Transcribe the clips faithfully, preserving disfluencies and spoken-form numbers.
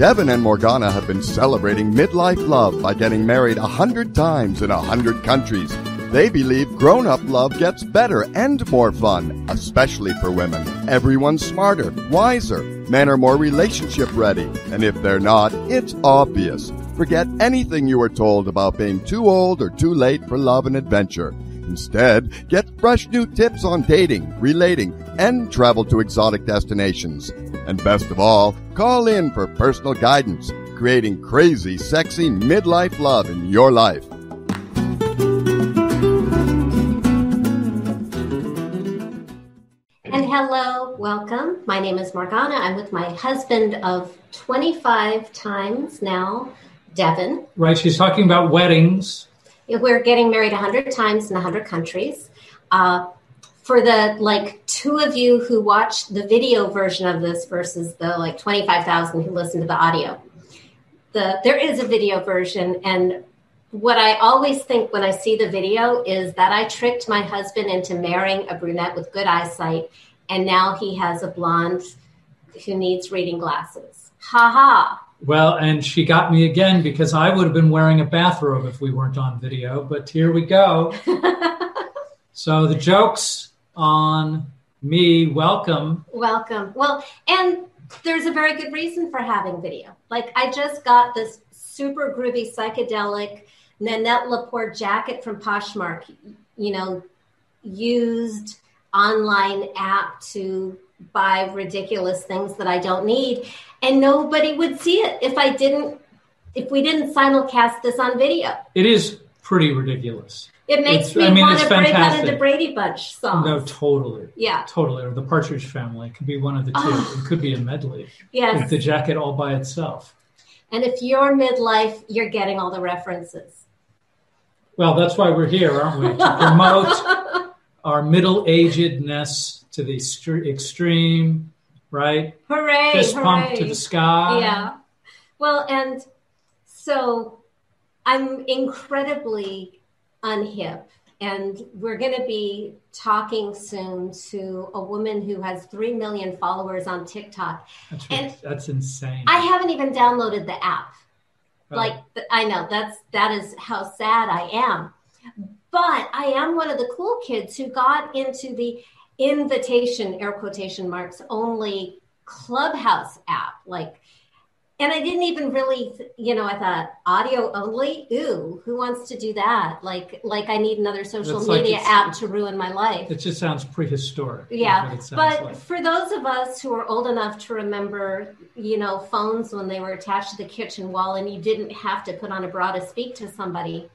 Devin and Morgana have been celebrating midlife love by getting married a hundred times in a hundred countries. They believe grown-up love gets better and more fun, especially for women. Everyone's smarter, wiser. Men are more relationship ready. And if they're not, it's obvious. Forget anything you were told about being too old or too late for love and adventure. Instead, get fresh new tips on dating, relating, and travel to exotic destinations. And best of all, call in for personal guidance, creating crazy, sexy midlife love in your life. And hello, welcome. My name is Morgana. I'm with my husband of twenty-five times now, Devin. Right, she's talking about weddings. We're getting married a hundred times in a hundred countries. Uh, for the like two of you who watched the video version of this versus the like twenty-five thousand who listened to the audio, the there is a video version. And what I always think when I see the video is that I tricked my husband into marrying a brunette with good eyesight, and now he has a blonde who needs reading glasses. Ha ha. Well, and she got me again because I would have been wearing a bathrobe if we weren't on video, but here we go. So the joke's on me. Welcome. Welcome. Well, and there's a very good reason for having video. Like, I just got this super groovy psychedelic Nanette Lepore jacket from Poshmark, you know, used online app to buy ridiculous things that I don't need. And nobody would see it if I didn't, if we didn't simulcast this on video. It is pretty ridiculous. It makes it's, me I mean, want to break fantastic. out into Brady Bunch songs. No, totally. Yeah. Totally. Or the Partridge Family. It could be one of the two. Oh. It could be a medley. Yes. With the jacket all by itself. And if you're midlife, you're getting all the references. Well, that's why we're here, aren't we? To promote our middle-agedness to the st- extreme, right? Hooray! Fist hooray. pump to the sky. Yeah. Well, and so I'm incredibly unhip, and we're going to be talking soon to a woman who has three million followers on TikTok. That's, and right. That's insane. I haven't even downloaded the app. Oh. Like, I know that's, that is how sad I am. But I am one of the cool kids who got into the invitation, air quotation marks, only Clubhouse app. Like, and I didn't even really, you know, I thought audio only. Ooh, who wants to do that? Like, like I need another social It's media like app to ruin my life. It just sounds prehistoric. Yeah, but like. For those of us who are old enough to remember, you know, phones when they were attached to the kitchen wall and you didn't have to put on a bra to speak to somebody.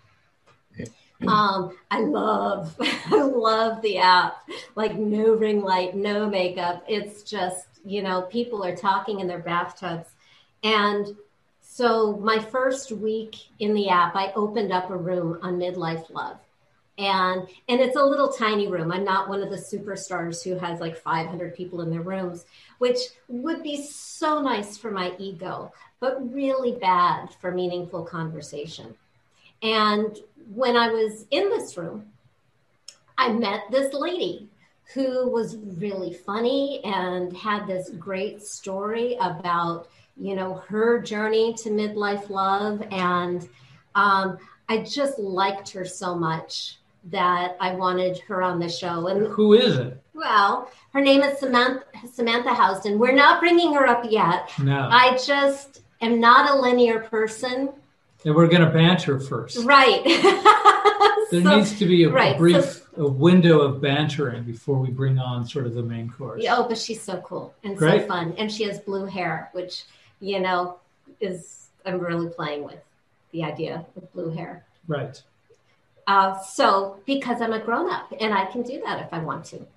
Um, I love, I love the app. Like, no ring light, no makeup. It's just, you know, people are talking in their bathtubs. And so my first week in the app, I opened up a room on midlife love. And and it's a little tiny room. I'm not one of the superstars who has like five hundred people in their rooms, which would be so nice for my ego, but really bad for meaningful conversation. And when I was in this room, I met this lady who was really funny and had this great story about, you know, her journey to midlife love. And um, I just liked her so much that I wanted her on the show. And who is it? Well, her name is Samantha, Samantha Housden. We're not bringing her up yet. No. I just am not a linear person. And we're going to banter first. Right. There so, needs to be a, right. a brief so, a window of bantering before we bring on sort of the main course. Oh, but she's so cool and Great. so fun. And she has blue hair, which, you know, is I'm really playing with the idea of blue hair. Right. Uh, so because I'm a grown-up and I can do that if I want to.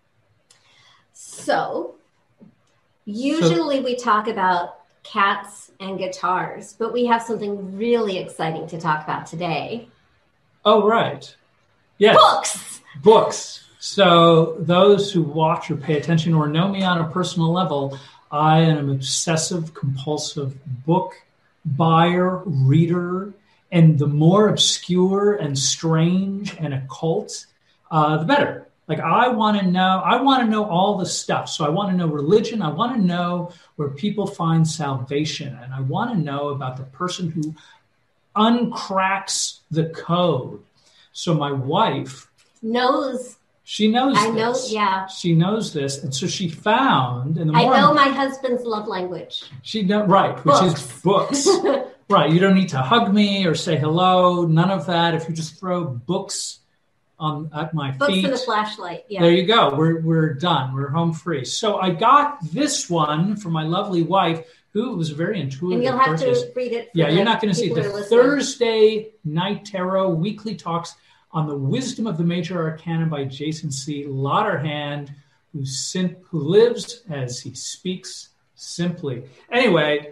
So usually so, we talk about cats and guitars, but we have something really exciting to talk about today. Oh, right. Yes. Books. Books. So those who watch or pay attention or know me on a personal level, I am an obsessive, compulsive book buyer, reader, and the more obscure and strange and occult, uh, the better. Like, I want to know, I want to know all the stuff. So I want to know religion. I want to know where people find salvation. And I want to know about the person who uncracks the code. So my wife knows. She knows I this. know, yeah. She knows this. And so she found in the I morning. know my husband's love language. She know, right, which Books. is books. Right. You don't need to hug me or say hello. None of that. If you just throw books on at my Books feet. and a flashlight. Yeah. There you go. We're we're done. We're home free. So I got this one for my lovely wife, who was very intuitive. And you'll have person. to read it. For yeah, the you're not going to see it. people The who are listening. Thursday Night Tarot Weekly Talks on the Wisdom of the Major Arcana by Jason C. Lauderhand, who sim- who lives as he speaks simply. Anyway,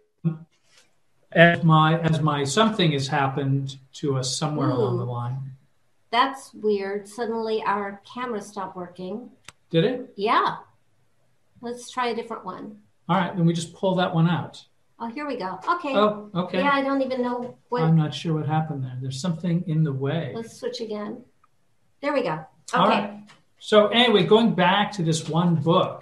as my as my something has happened to us somewhere Ooh. along the line. That's weird. Suddenly our camera stopped working. Did it? Yeah. Let's try a different one. All right, then we just pull that one out. Oh, here we go. Okay. Oh, okay. Yeah, I don't even know what. I'm not sure what happened there. There's something in the way. Let's switch again. There we go. Okay. All right. So anyway, going back to this one book.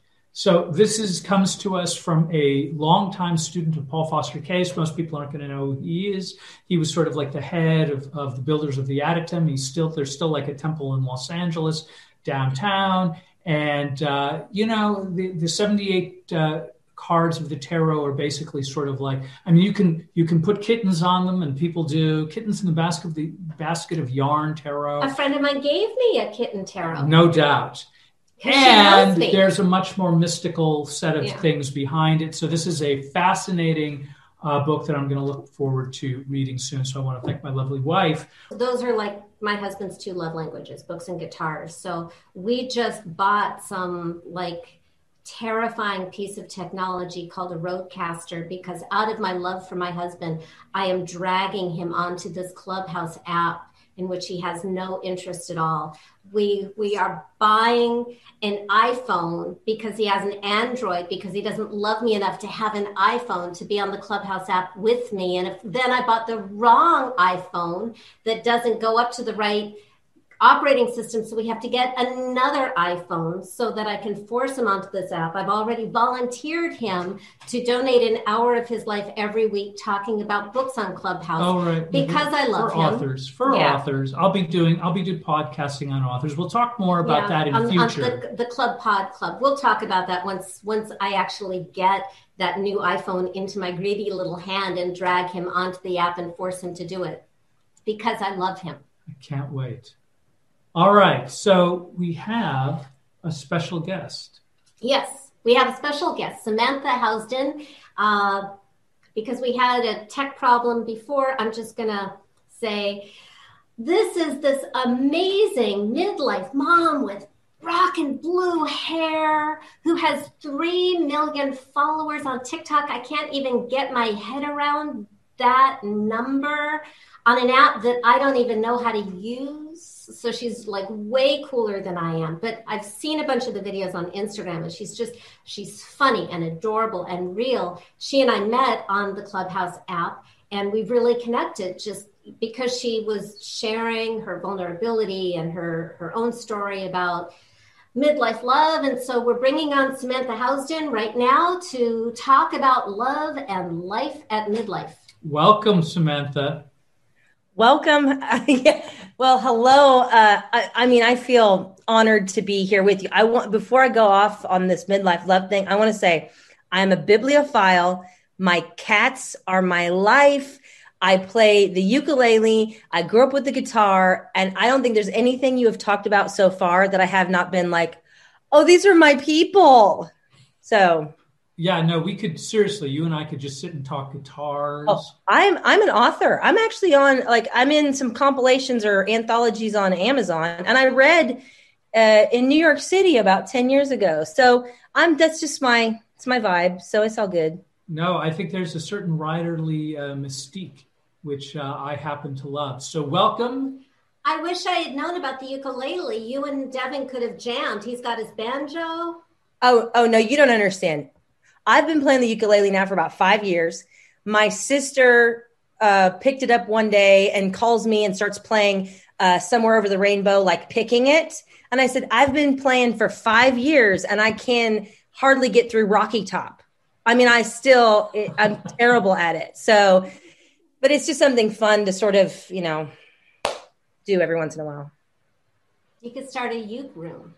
So this is comes to us from a longtime student of Paul Foster Case. Most people aren't going to know who he is. He was sort of like the head of, of the builders of the Adytum. He's still there's still like a temple in Los Angeles downtown. And, uh, you know, the, the seventy-eight uh, cards of the tarot are basically sort of like, I mean, you can you can put kittens on them, and people do kittens in the basket of the basket of yarn tarot. A friend of mine gave me a kitten tarot. No doubt. She And knows me. there's a much more mystical set of Yeah. things behind it. So this is a fascinating uh, book that I'm going to look forward to reading soon. So I want to thank my lovely wife. Those are like my husband's two love languages, books and guitars. So we just bought some like terrifying piece of technology called a Roadcaster, because out of my love for my husband, I am dragging him onto this Clubhouse app in which he has no interest at all. We we are buying an iPhone because he has an Android, because he doesn't love me enough to have an iPhone to be on the Clubhouse app with me. And if then I bought the wrong iPhone that doesn't go up to the right operating system, so we have to get another iPhone so that I can force him onto this app. I've already volunteered him to donate an hour of his life every week talking about books on Clubhouse. Oh, right. Because Mhm. I love for him. authors. For Yeah. authors. I'll be doing I'll be doing podcasting on authors. We'll talk more about Yeah, that in on, the future. On the, the Club Pod Club. We'll talk about that once once I actually get that new iPhone into my greedy little hand and drag him onto the app and force him to do it, because I love him. I can't wait. All right. So we have a special guest. Yes, we have a special guest, Samantha Housden. Uh, because we had a tech problem before, I'm just going to say this is this amazing midlife mom with rock and blue hair who has three million followers on TikTok. I can't even get my head around that number on an app that I don't even know how to use. So she's like way cooler than I am. But I've seen a bunch of the videos on Instagram, and she's just, she's funny and adorable and real. She and I met on the Clubhouse app, and we've really connected just because she was sharing her vulnerability and her, her own story about midlife love. And so we're bringing on Samantha Housden right now to talk about love and life at midlife. Welcome, Samantha. Welcome. Yeah. Well, hello. Uh, I, I mean, I feel honored to be here with you. I want, before I go off on this midlife love thing, I want to say I'm a bibliophile. My cats are my life. I play the ukulele. I grew up with the guitar, and I don't think there's anything you have talked about so far that I have not been like, oh, these are my people. So Yeah, no, we could seriously, you and I could just sit and talk guitars. Oh, I'm I'm an author. I'm actually on like I'm in some compilations or anthologies on Amazon, and I read uh, in New York City about ten years ago. So I'm that's just my it's my vibe. So it's all good. No, I think there's a certain writerly uh, mystique, which uh, I happen to love. So welcome. I wish I had known about the ukulele. You and Devin could have jammed. He's got his banjo. Oh oh no, you don't understand. I've been playing the ukulele now for about five years. My sister uh, picked it up one day and calls me and starts playing uh, Somewhere Over the Rainbow, like picking it. And I said, I've been playing for five years and I can hardly get through Rocky Top. I mean, I still, it, I'm terrible at it. So, but it's just something fun to sort of, you know, do every once in a while. You could start a youth room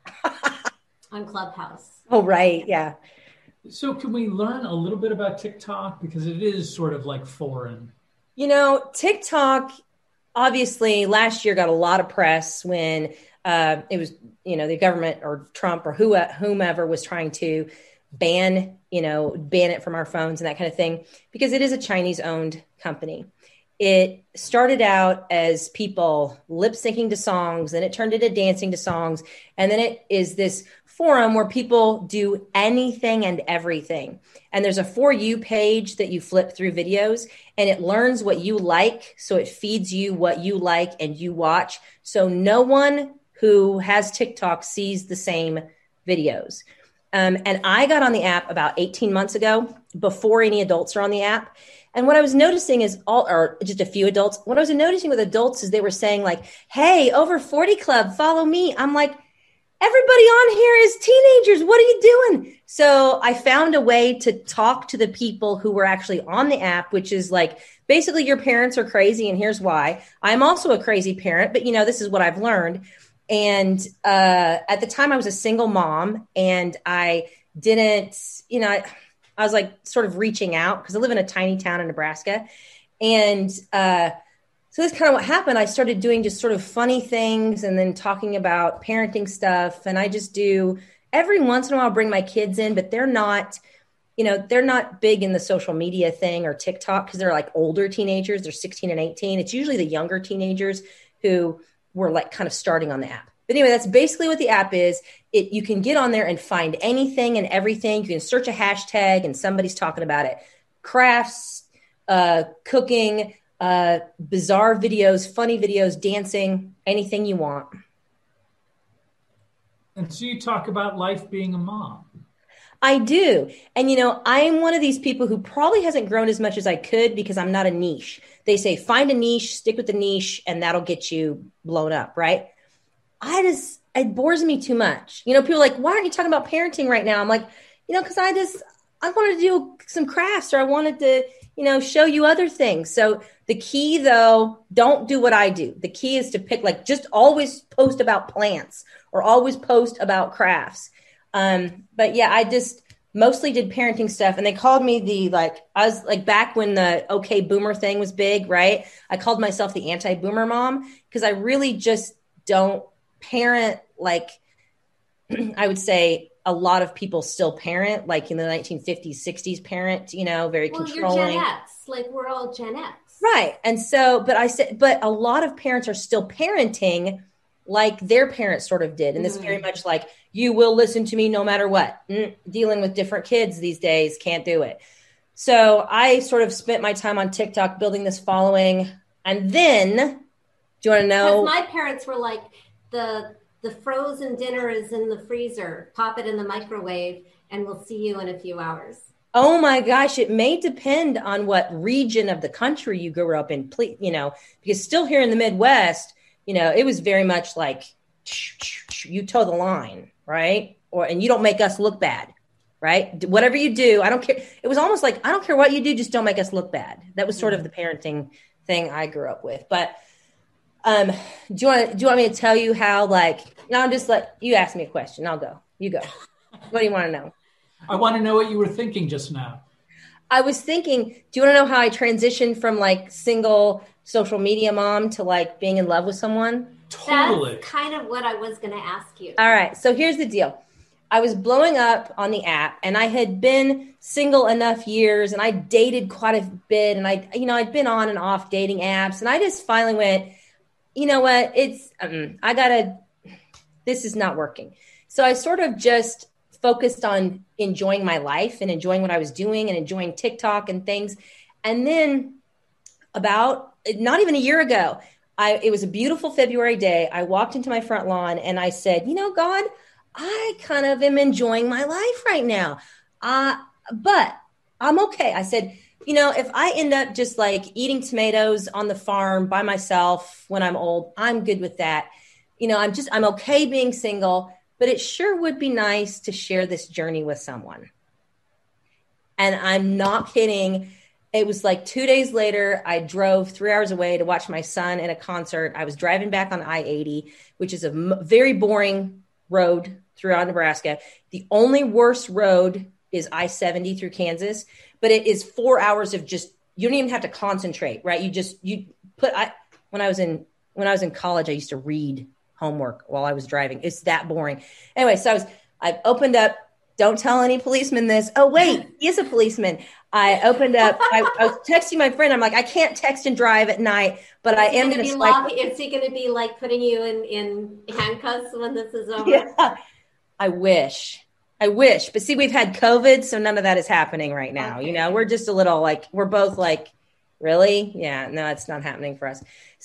on Clubhouse. Oh, right. Yeah. So can we learn a little bit about TikTok? Because it is sort of like foreign. You know, TikTok, obviously last year got a lot of press when uh, it was, you know, the government or Trump or who, whomever was trying to ban, you know, ban it from our phones and that kind of thing, because it is a Chinese owned company. It started out as people lip syncing to songs, then it turned into dancing to songs. And then it is this forum where people do anything and everything. And there's a For You page that you flip through videos and it learns what you like. So it feeds you what you like and you watch. So no one who has TikTok sees the same videos. Um, and I got on the app about eighteen months ago before any adults are on the app. And what I was noticing is all, or just a few adults, what I was noticing with adults is they were saying like, hey, over forty club, follow me. I'm like, everybody on here is teenagers. What are you doing? So I found a way to talk to the people who were actually on the app, which is like, basically your parents are crazy. And here's why. I'm also a crazy parent, but you know, this is what I've learned. And uh, at the time I was a single mom and I didn't, you know, I, I was like sort of reaching out because I live in a tiny town in Nebraska. And uh, so that's kind of what happened. I started doing just sort of funny things and then talking about parenting stuff. And I just do every once in a while bring my kids in, but they're not, you know, they're not big in the social media thing or TikTok because they're like older teenagers. They're sixteen and eighteen. It's usually the younger teenagers who were like kind of starting on the app. But anyway, that's basically what the app is. It, you can get on there and find anything and everything. You can search a hashtag and somebody's talking about it. Crafts, uh, cooking, uh, bizarre videos, funny videos, dancing, anything you want. And so you talk about life being a mom. I do. And, you know, I'm one of these people who probably hasn't grown as much as I could because I'm not a niche. They say, find a niche, stick with the niche, and that'll get you blown up, right? I just, it bores me too much. You know, people are like, why aren't you talking about parenting right now? I'm like, you know, because I just, I wanted to do some crafts or I wanted to, you know, show you other things. So the key, though, don't do what I do. The key is to pick, like, just always post about plants or always post about crafts. Um, but yeah, I just mostly did parenting stuff and they called me the, like, I was like back when the okay boomer thing was big, right? I called myself the anti-boomer mom because I really just don't parent like I would say a lot of people still parent like in the nineteen fifties, sixties parent, you know, very well, controlling. You're Gen X, like we're all Gen X. Right. And so, but I said, but a lot of parents are still parenting like their parents sort of did. And this mm-hmm. very much like, you will listen to me no matter what. Mm, dealing with different kids these days, can't do it. So I sort of spent my time on TikTok building this following. And then, do you want to know? My parents were like, the the frozen dinner is in the freezer. Pop it in the microwave and we'll see you in a few hours. Oh my gosh, it may depend on what region of the country you grew up in, you know, because still here in the Midwest, you know, it was very much like you toe the line, right? Or and you don't make us look bad, right? Whatever you do, I don't care. It was almost like, I don't care what you do, just don't make us look bad. That was sort of the parenting thing I grew up with. But um, do you want do you want me to tell you how, like, no, I'm just like, you ask me a question. I'll go. You go. What do you want to know? I want to know what you were thinking just now. I was thinking, do you want to know how I transitioned from like single social media mom to like being in love with someone? Totally. That's kind of what I was going to ask you. All right. So here's the deal. I was blowing up on the app and I had been single enough years and I dated quite a bit. And I, you know, I'd been on and off dating apps and I just finally went, you know what? It's, um, I gotta, this is not working. So I sort of just focused on enjoying my life and enjoying what I was doing and enjoying TikTok and things. And then about not even a year ago, I, it was a beautiful February day. I walked into my front lawn and I said, you know, God, I kind of am enjoying my life right now. Uh, but I'm okay. I said, you know, if I end up just like eating tomatoes on the farm by myself when I'm old, I'm good with that. You know, I'm just, I'm okay being single, but it sure would be nice to share this journey with someone. And I'm not kidding. It was like two days later, I drove three hours away to watch my son in a concert. I was driving back on I eighty, which is a m- very boring road throughout Nebraska. The only worst road is I seventy through Kansas, but it is four hours of just, you don't even have to concentrate, right? You just, you put, I, when I was in, when I was in college, I used to read homework while I was driving. It's that boring. Anyway, so I was, I opened up, don't tell any policeman this. Oh, wait, he is a policeman. I opened up, I, I was texting my friend. I'm like, I can't text and drive at night, but I am going to swipe. Is he going to be like putting you in, in handcuffs when this is over? Yeah, I wish. I wish, but see, we've had COVID, so none of that is happening right now. Okay. You know, we're just a little like, we're both like, really? Yeah, no, it's not happening for us.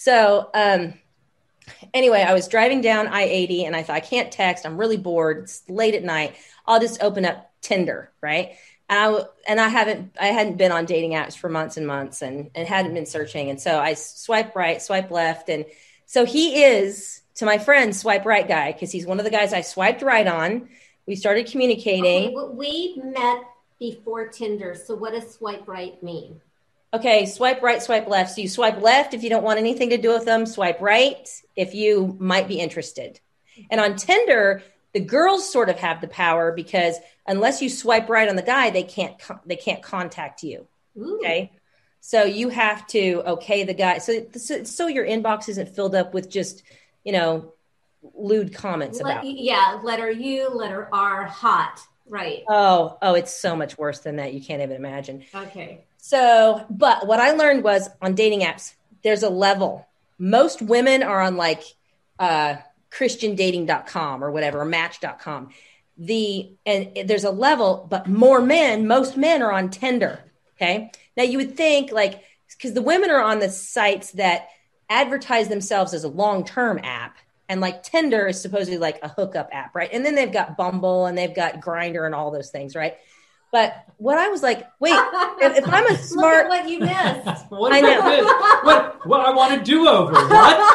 So um, anyway, I was driving down I eighty and I thought, I can't text. I'm really bored. It's late at night. I'll just open up Tinder, right? And I, and I haven't, I hadn't been on dating apps for months and months and, and hadn't been searching. And so I swipe right, swipe left. And so he is, to my friend, swipe right guy, because he's one of the guys I swiped right on. We started communicating. Okay, well, we met before Tinder. So what does swipe right mean? Okay, swipe right, swipe left. So you swipe left if you don't want anything to do with them. Swipe right if you might be interested. And on Tinder, the girls sort of have the power because unless you swipe right on the guy, they can't they can't contact you. Ooh. Okay, so you have to okay the guy. So so, so your inbox isn't filled up with just you know. lewd comments Let, about. Yeah, letter U, letter R, hot, right? Oh, oh, it's so much worse than that. You can't even imagine. Okay. So, but what I learned was on dating apps, there's a level. Most women are on like uh, Christian dating dot com or whatever, or match dot com. The and there's a level, but more men, most men are on Tinder. Okay. Now you would think like because the women are on the sites that advertise themselves as a long-term app. And like Tinder is supposedly like a hookup app, right? And then they've got Bumble and they've got Grindr and all those things, right? But what I was like, wait, if, if I'm a smart, look at what you missed. What I know. What? What? I want a do-over. What?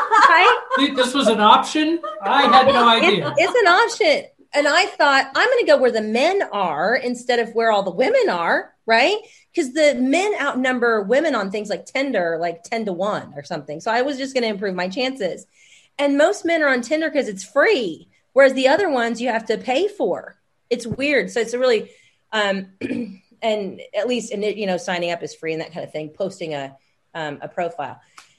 Right? This was an option. I had no idea. It, it's an option, and I thought I'm going to go where the men are instead of where all the women are, right? Because the men outnumber women on things like Tinder, like ten to one or something. So I was just going to improve my chances. And most men are on Tinder because it's free, whereas the other ones you have to pay for. It's weird. So it's a really, um, and at least, and you know, signing up is free and that kind of thing, posting a um, a profile.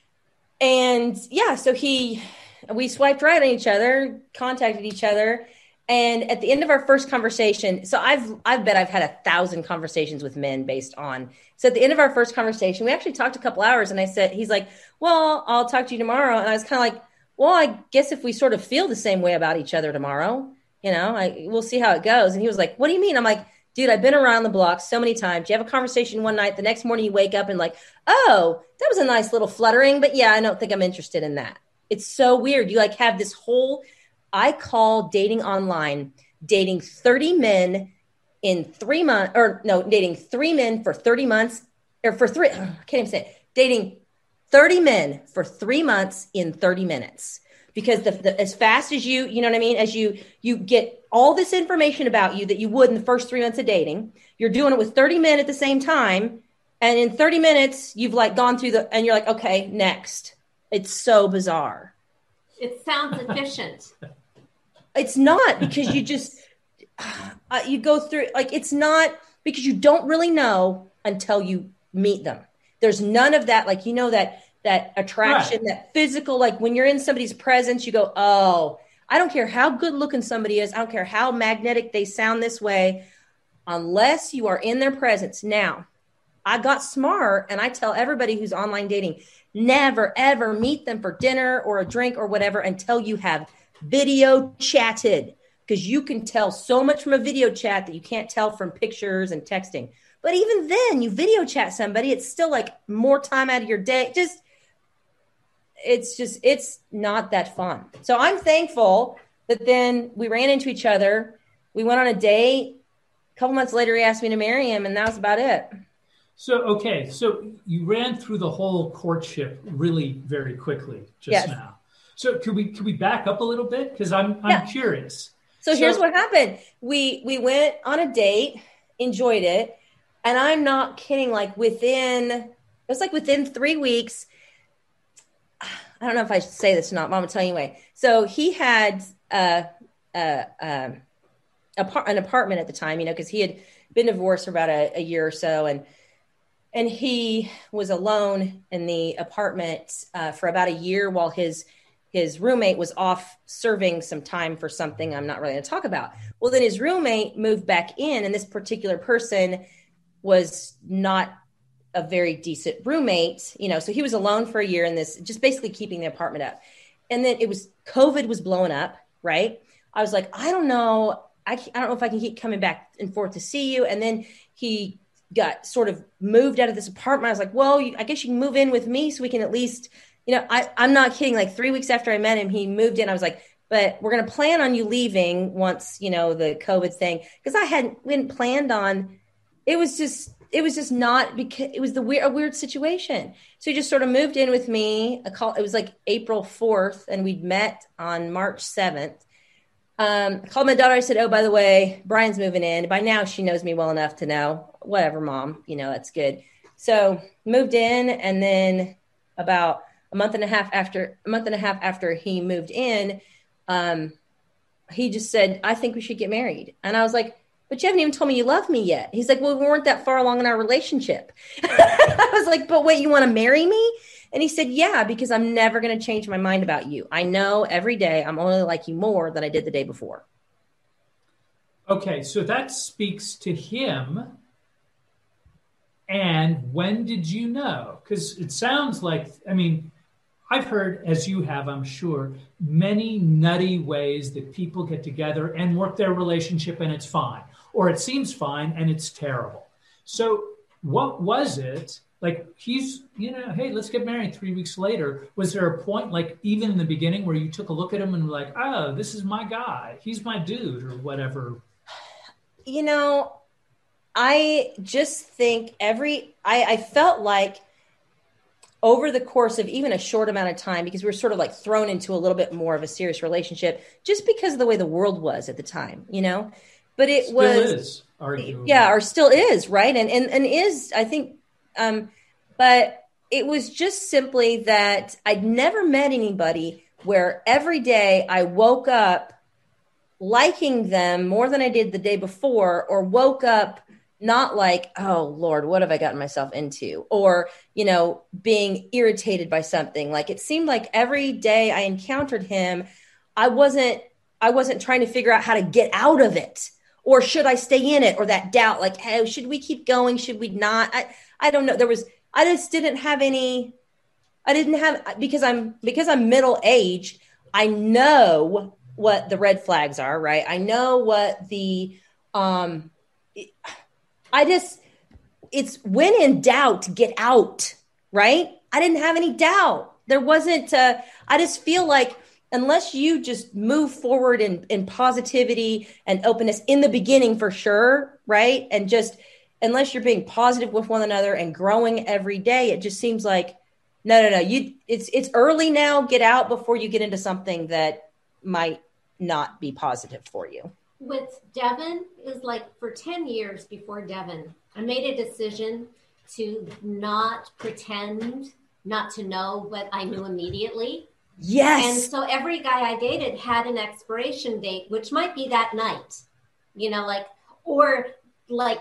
And yeah, so he, we swiped right on each other, contacted each other. And at the end of our first conversation, so I've, I bet I've had a thousand conversations with men based on, so at the end of our first conversation, we actually talked a couple hours and I said, he's like, well, I'll talk to you tomorrow. And I was kind of like, well, I guess if we sort of feel the same way about each other tomorrow, you know, I, we'll see how it goes. And he was like, what do you mean? I'm like, dude, I've been around the block so many times. You have a conversation one night, the next morning you wake up and like, oh, that was a nice little fluttering, but yeah, I don't think I'm interested in that. It's so weird. You like have this whole, I call dating online, dating thirty men in three months, or no, dating three men for thirty months, or for three, I can't even say it, dating thirty men for three months in thirty minutes. Because the, the, as fast as you, you know what I mean, as you you get all this information about you that you would in the first three months of dating, you're doing it with thirty men at the same time. And in thirty minutes, you've like gone through the, and you're like, okay, next. It's so bizarre. It sounds efficient. It's not, because you just, uh, you go through, like, it's not, because you don't really know until you meet them. There's none of that, like, you know, that, that attraction, right. That physical, like when you're in somebody's presence, you go, oh, I don't care how good looking somebody is. I don't care how magnetic they sound this way, unless you are in their presence. Now, I got smart, and I tell everybody who's online dating, never, ever meet them for dinner or a drink or whatever until you have video chatted, because you can tell so much from a video chat that you can't tell from pictures and texting. But even then, you video chat somebody, it's still like more time out of your day. Just, it's just, it's not that fun. So I'm thankful that then we ran into each other. We went on a date. A couple months later, he asked me to marry him, and that was about it. So, okay. So you ran through the whole courtship really very quickly just yes. now. So could we, could we back up a little bit? Because I'm, I'm yeah. curious. So, so here's what happened. We, we went on a date, enjoyed it. And I'm not kidding. Like within, it was like within three weeks, I don't know if I should say this or not, but I'm gonna tell you anyway. So he had uh, uh, uh, a par- an apartment at the time, you know, because he had been divorced for about a, a year or so, and and he was alone in the apartment uh, for about a year while his his roommate was off serving some time for something I'm not really going to talk about. Well, then his roommate moved back in, and this particular person was not a very decent roommate, you know, so he was alone for a year in this, just basically keeping the apartment up. And then it was, COVID was blowing up, right? I was like, I don't know. I, I don't know if I can keep coming back and forth to see you. And then he got sort of moved out of this apartment. I was like, well, you, I guess you can move in with me so we can at least, you know, I, I'm not kidding. Like three weeks after I met him, he moved in. I was like, but we're going to plan on you leaving once, you know, the COVID thing. Cause I hadn't, we hadn't planned on, it was just, it was just not because it was the weird, a weird situation. So he just sort of moved in with me. A call, it was like April fourth and we'd met on March seventh. Um, I called my daughter. I said, oh, by the way, Brian's moving in. By now she knows me well enough to know, whatever, mom, you know, that's good. So moved in. And then about a month and a half after a month and a half after he moved in, um, he just said, I think we should get married. And I was like, but you haven't even told me you love me yet. He's like, well, we weren't that far along in our relationship. I was like, but wait, you want to marry me? And he said, yeah, because I'm never going to change my mind about you. I know every day I'm only like you more than I did the day before. Okay, so that speaks to him. And when did you know? Because it sounds like, I mean, I've heard, as you have, I'm sure, many nutty ways that people get together and work their relationship and it's fine. Or it seems fine and it's terrible. So what was it? Like he's, you know, hey, let's get married three weeks later. Was there a point, like even in the beginning where you took a look at him and were like, oh, this is my guy. He's my dude or whatever. You know, I just think every, I, I felt like over the course of even a short amount of time, because we were sort of like thrown into a little bit more of a serious relationship just because of the way the world was at the time, you know? But it still was, is, arguably. yeah, or still is, right? And, and, and is, I think, um, but it was just simply that I'd never met anybody where every day I woke up liking them more than I did the day before, or woke up not like, oh Lord, what have I gotten myself into? Or, you know, being irritated by something. Like it seemed like every day I encountered him, I wasn't, I wasn't trying to figure out how to get out of it. Or should I stay in it? Or that doubt, like, hey, should we keep going? Should we not? I, I don't know. There was, I just didn't have any, I didn't have, because I'm, because I'm middle-aged, I know what the red flags are, right? I know what the, um, I just, it's when in doubt, get out, right? I didn't have any doubt. There wasn't, uh, I just feel like, unless you just move forward in, in positivity and openness in the beginning for sure, right? And just, unless you're being positive with one another and growing every day, it just seems like, no, no, no, you, it's, it's early now, get out before you get into something that might not be positive for you. With Devin, is like for ten years before Devin, I made a decision to not pretend not to know what I knew immediately. Yes. And so every guy I dated had an expiration date, which might be that night, you know, like, or like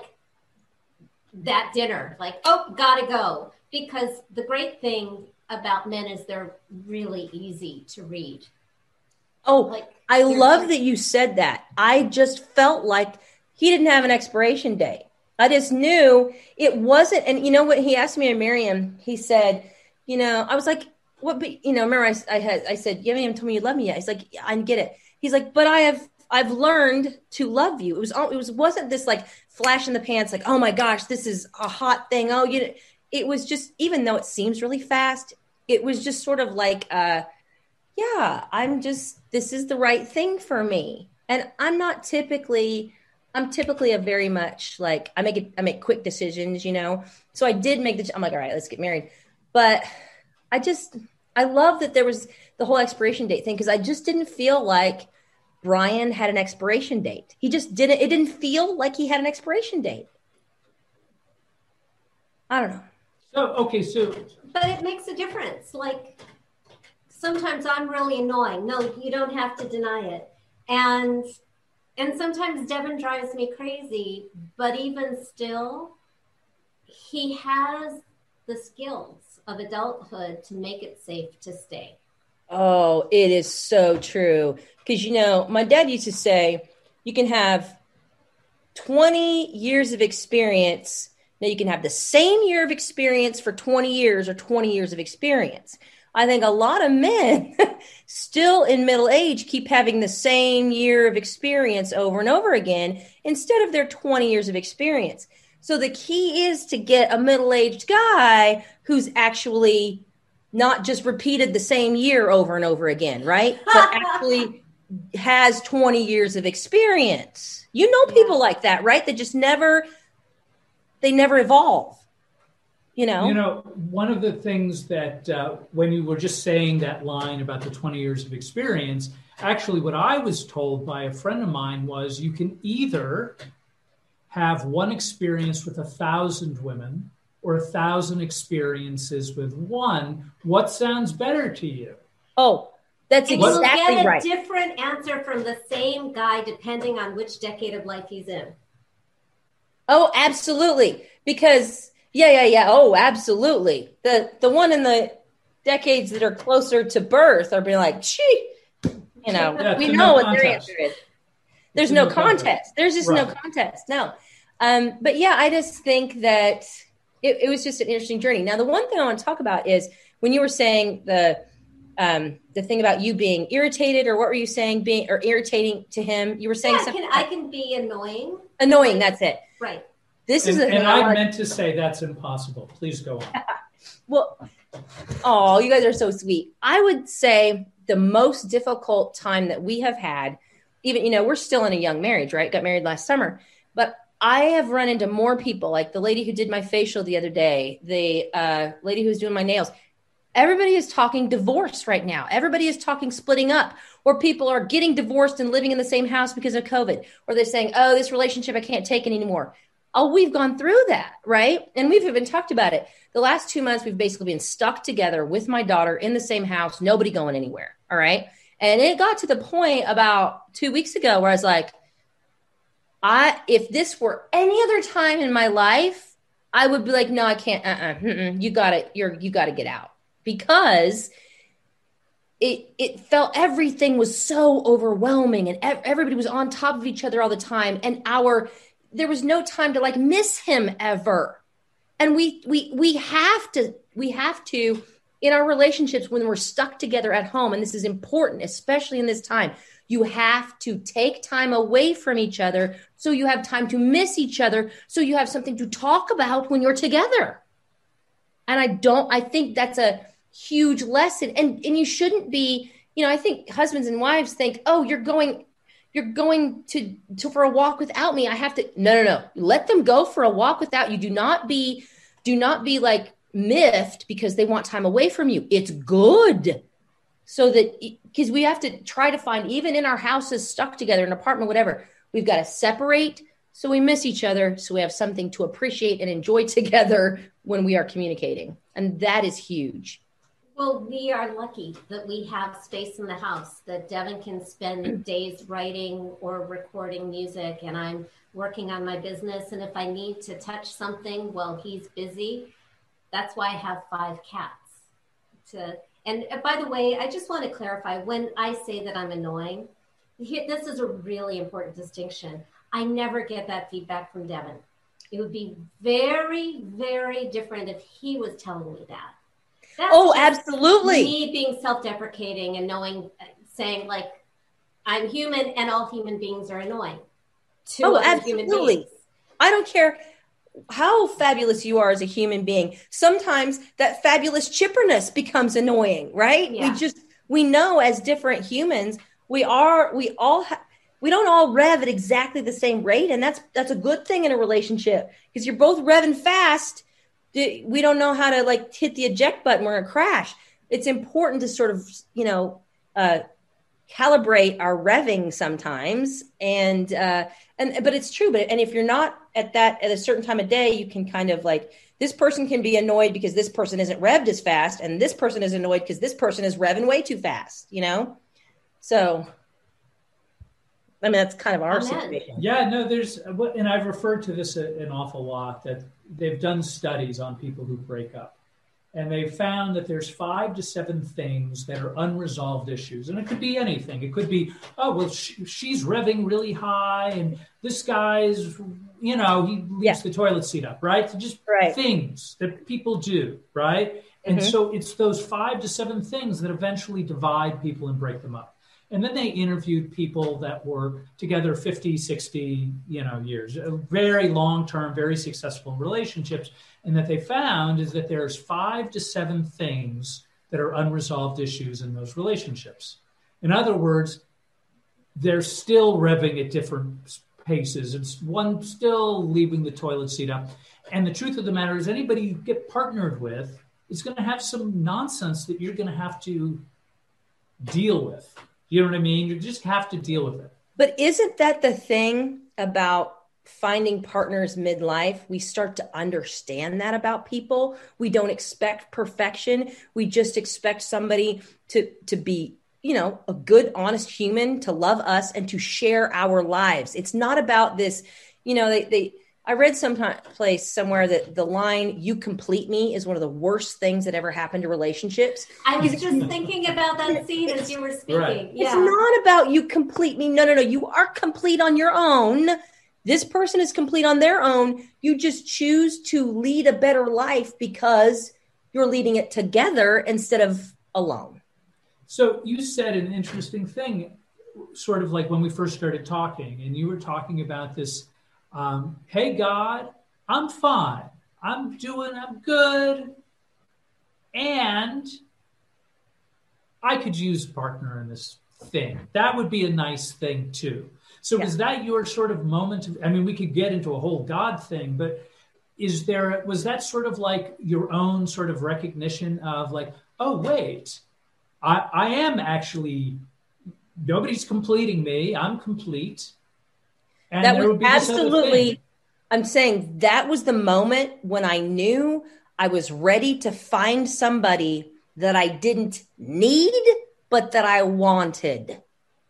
that dinner, like, oh, gotta go. Because the great thing about men is they're really easy to read. Oh, like, I love that you said that. I just felt like he didn't have an expiration date. I just knew it wasn't. And you know what? He asked me to marry him. He said, you know, I was like, what, but you know, remember I, I had, I said, you haven't even told me you love me yet. He's like, yeah, I get it. He's like, but I have, I've learned to love you. It was, it was, wasn't this like flash in the pants, like, oh my gosh, this is a hot thing. Oh, you know, it was just, even though it seems really fast, it was just sort of like, uh, yeah, I'm just, this is the right thing for me. And I'm not typically I'm typically a very much like, I make it, I make quick decisions, you know? So I did make the, I'm like, all right, let's get married. But I just, I love that there was the whole expiration date thing, because I just didn't feel like Brian had an expiration date. He just didn't, it didn't feel like he had an expiration date. I don't know. So, okay, so. But it makes a difference. Like, sometimes I'm really annoying. No, you don't have to deny it. And and sometimes Devin drives me crazy, but even still, he has the skills of adulthood to make it safe to stay. Oh, it is so true. Because, you know, my dad used to say, you can have twenty years of experience. Now, you can have the same year of experience for twenty years or twenty years of experience. I think a lot of men still in middle age keep having the same year of experience over and over again instead of their twenty years of experience. So the key is to get a middle-aged guy who's actually not just repeated the same year over and over again, right? But actually has twenty years of experience. You know people like that, right? That just never, they never evolve. You know, you know, one of the things that uh, when you were just saying that line about the twenty years of experience, actually what I was told by a friend of mine was you can either have one experience with a thousand women or a thousand experiences with one. What sounds better to you? Oh, that's and exactly you'll get a right. Different answer from the same guy depending on which decade of life he's in. Oh, absolutely. Because Yeah, yeah, yeah. Oh, absolutely. The the one in the decades that are closer to birth are being like, gee, you know, yeah, we no know what contest. their answer is. There's It's no, no contest. contest. There's just Right. no contest. No. Um, but yeah, I just think that it, it was just an interesting journey. Now, the one thing I want to talk about is when you were saying the um, the thing about you being irritated, or what were you saying, being or irritating to him? You were saying Yeah, something can, I can be annoying. annoying. That's it. Right. This And, is a and thing I want- meant to say that's impossible. Please go on. Well, oh, you guys are so sweet. I would say the most difficult time that we have had, even, you know, we're still in a young marriage, right? Got married last summer. But I have run into more people, like the lady who did my facial the other day, the uh, lady who's doing my nails. Everybody is talking divorce right now. Everybody is talking splitting up, or people are getting divorced and living in the same house because of COVID, or they're saying, oh, this relationship I can't take it anymore. Oh, we've gone through that, right? And we've even talked about it. The last two months, we've basically been stuck together with my daughter in the same house, nobody going anywhere, all right? And it got to the point about two weeks ago where I was like, I if this were any other time in my life, I would be like, no, I can't. Uh-uh, mm-mm, you got to, you're, you got to get out, because it it felt everything was so overwhelming, and ev- everybody was on top of each other all the time, and our there was no time to like miss him ever. And we we we have to we have to in our relationships, when we're stuck together at home, and this is important, especially in this time, you have to take time away from each other so you have time to miss each other, so you have something to talk about when you're together. And I don't I think that's a huge lesson. And and you shouldn't be, you know, I think husbands and wives think, oh, you're going You're going to, to for a walk without me. I have to. No, no, no. Let them go for a walk without you. Do not be, do not be like miffed because they want time away from you. It's good, so that because we have to try to find, even in our houses, stuck together, an apartment, whatever. We've got to separate so we miss each other, so we have something to appreciate and enjoy together when we are communicating, and that is huge. Well, we are lucky that we have space in the house, that Devin can spend days writing or recording music, and I'm working on my business. And if I need to touch something while he's busy, that's why I have five cats. To and by the way, I just want to clarify, when I say that I'm annoying, here, this is a really important distinction. I never get that feedback from Devin. It would be very, very different if he was telling me that. That's oh, absolutely. Me being self-deprecating and knowing, saying like, I'm human and all human beings are annoying. To Oh, other human absolutely. beings. I don't care how fabulous you are as a human being. Sometimes that fabulous chipperness becomes annoying, right? Yeah. We just, we know as different humans, we are, we all have, we don't all rev at exactly the same rate. And that's, that's a good thing in a relationship because you're both revving fast. We don't know how to like hit the eject button. We're going to crash. It's important to sort of, you know, uh, calibrate our revving sometimes. And, uh, and, but it's true. But, and if you're not at that, at a certain time of day, you can kind of like, this person can be annoyed because this person isn't revved as fast. And this person is annoyed because this person is revving way too fast, you know? So, I mean, that's kind of our situation. Yeah, no, there's, and I've referred to this an awful lot, that they've done studies on people who break up. And they've found that there's five to seven things that are unresolved issues. And it could be anything. It could be, oh, well, she, she's revving really high and this guy's, you know, he leaves yeah. the toilet seat up, right? So just right. things that people do, right? And mm-hmm. so it's those five to seven things that eventually divide people and break them up. And then they interviewed people that were together fifty, sixty, you know, years, very long-term, very successful relationships. And that they found is that there's five to seven things that are unresolved issues in those relationships. In other words, they're still revving at different paces. It's one still leaving the toilet seat up. And the truth of the matter is anybody you get partnered with is going to have some nonsense that you're going to have to deal with. You know what I mean? You just have to deal with it. But isn't that the thing about finding partners midlife? We start to understand that about people. We don't expect perfection. We just expect somebody to, to be, you know, a good, honest human, to love us and to share our lives. It's not about this, you know, they, they, I read some place somewhere that the line, "you complete me," is one of the worst things that ever happened to relationships. I was just thinking about that scene as you were speaking. Right. Yeah. It's not about you complete me. No, no, no. You are complete on your own. This person is complete on their own. You just choose to lead a better life because you're leading it together instead of alone. So you said an interesting thing, sort of like when we first started talking, and you were talking about this, um, hey, God, I'm fine. I'm doing, I'm good. And I could use a partner in this thing. That would be a nice thing too. So yeah. Is that your sort of moment of, I mean, we could get into a whole God thing, but is there, was that sort of like your own sort of recognition of like, oh, wait, I, I am actually, nobody's completing me. I'm complete. And that was absolutely, I'm saying that was the moment when I knew I was ready to find somebody that I didn't need, but that I wanted.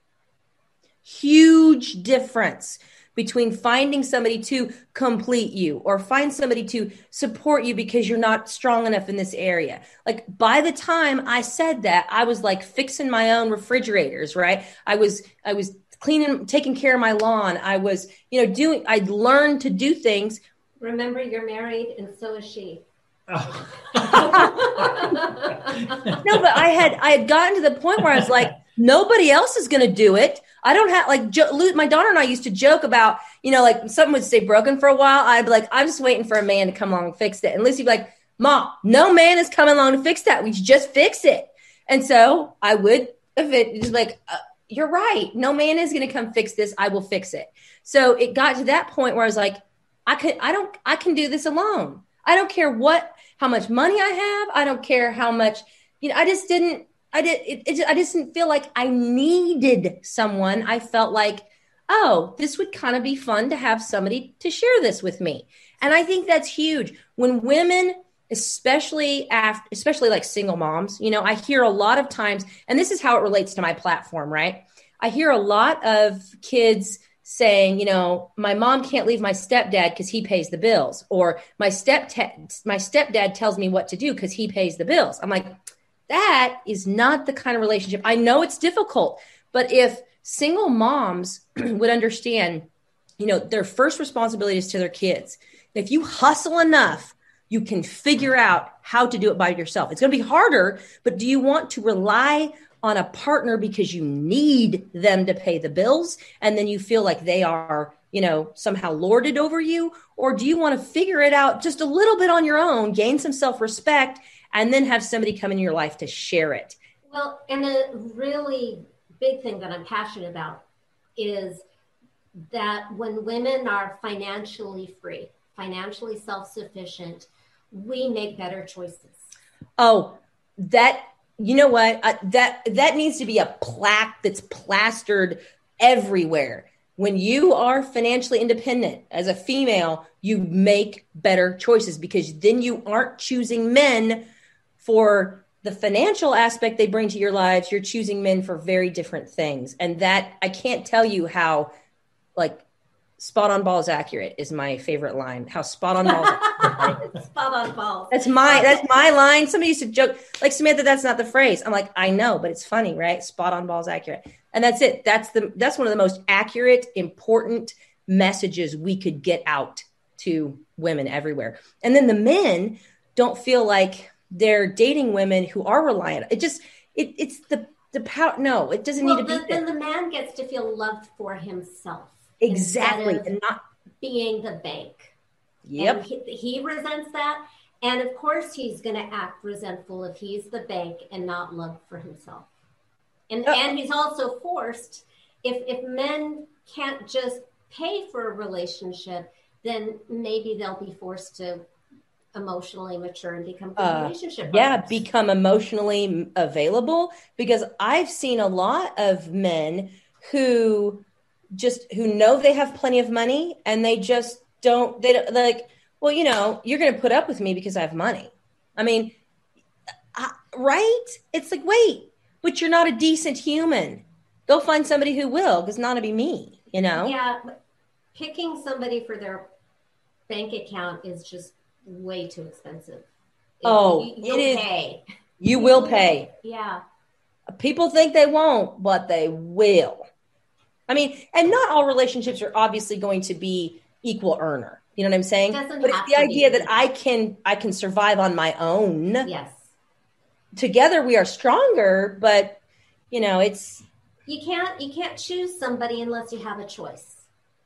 Huge difference between finding somebody to complete you or find somebody to support you because you're not strong enough in this area. Like by the time I said that, I was like fixing my own refrigerators, right? I was, I was cleaning, taking care of my lawn. I was, you know, doing, I'd learned to do things. Remember, you're married and so is she. Oh. No, but I had, I had gotten to the point where I was like, nobody else is going to do it. I don't have like jo- my daughter and I used to joke about, you know, like something would stay broken for a while. I'd be like, I'm just waiting for a man to come along and fix it. And Lucy'd be like, Mom, no man is coming along to fix that. We should just fix it. And so I would, if it just like, uh, you're right. No man is going to come fix this. I will fix it. So it got to that point where I was like, I could, I don't, I can do this alone. I don't care what, how much money I have. I don't care how much, you know, I just didn't, I did. It, it, I just didn't feel like I needed someone. I felt like, oh, this would kind of be fun to have somebody to share this with me. And I think that's huge. When women, especially after, especially like single moms, you know, I hear a lot of times, and this is how it relates to my platform, right? I hear a lot of kids saying, you know, my mom can't leave my stepdad because he pays the bills, or my step my stepdad tells me what to do because he pays the bills. I'm like, that is not the kind of relationship. I know it's difficult, but if single moms would understand, you know, their first responsibility is to their kids. If you hustle enough, you can figure out how to do it by yourself. It's going to be harder, but do you want to rely on a partner because you need them to pay the bills and then you feel like they are, you know, somehow lorded over you? Or do you want to figure it out just a little bit on your own, gain some self-respect, and then have somebody come in your life to share it? Well, and a really big thing that I'm passionate about is that when women are financially free, financially self-sufficient, we make better choices. Oh, that, you know what? I, that, that needs to be a plaque that's plastered everywhere. When you are financially independent as a female, you make better choices because then you aren't choosing men for the financial aspect they bring to your lives. You're choosing men for very different things. And that, I can't tell you how, like, spot on balls accurate is my favorite line. How spot on balls accurate. Spot on balls. That's my, that's my line. Somebody used to joke, like, Samantha, that's not the phrase. I'm like, I know, but it's funny, right? Spot on balls accurate. And that's it. That's the, that's one of the most accurate, important messages we could get out to women everywhere. And then the men don't feel like they're dating women who are reliant. It just, it, it's the, the power. No, it doesn't well, need to the, be. Then the man gets to feel loved for himself. Exactly. And not being the bank. Yep. And he, he resents that. And of course he's going to act resentful if he's the bank and not loved for himself. And oh. and he's also forced, if if men can't just pay for a relationship, then maybe they'll be forced to emotionally mature and become good uh, relationship yeah, partners. become emotionally available. Because I've seen a lot of men who just, who know they have plenty of money and they just don't, they don't, like, well, you know, you're going to put up with me because I have money. I mean, I, right? It's like, wait, but you're not a decent human. Go find somebody who will, because not to be me, you know? Yeah, but picking somebody for their bank account is just way too expensive. It, oh, you, it is. Pay. You will pay. Yeah. People think they won't, but they will. I mean, and not all relationships are obviously going to be equal earner. You know what I'm saying? It doesn't but have it's the to idea be. that I can I can survive on my own. Yes. Together we are stronger, but you know, it's you can't you can't choose somebody unless you have a choice.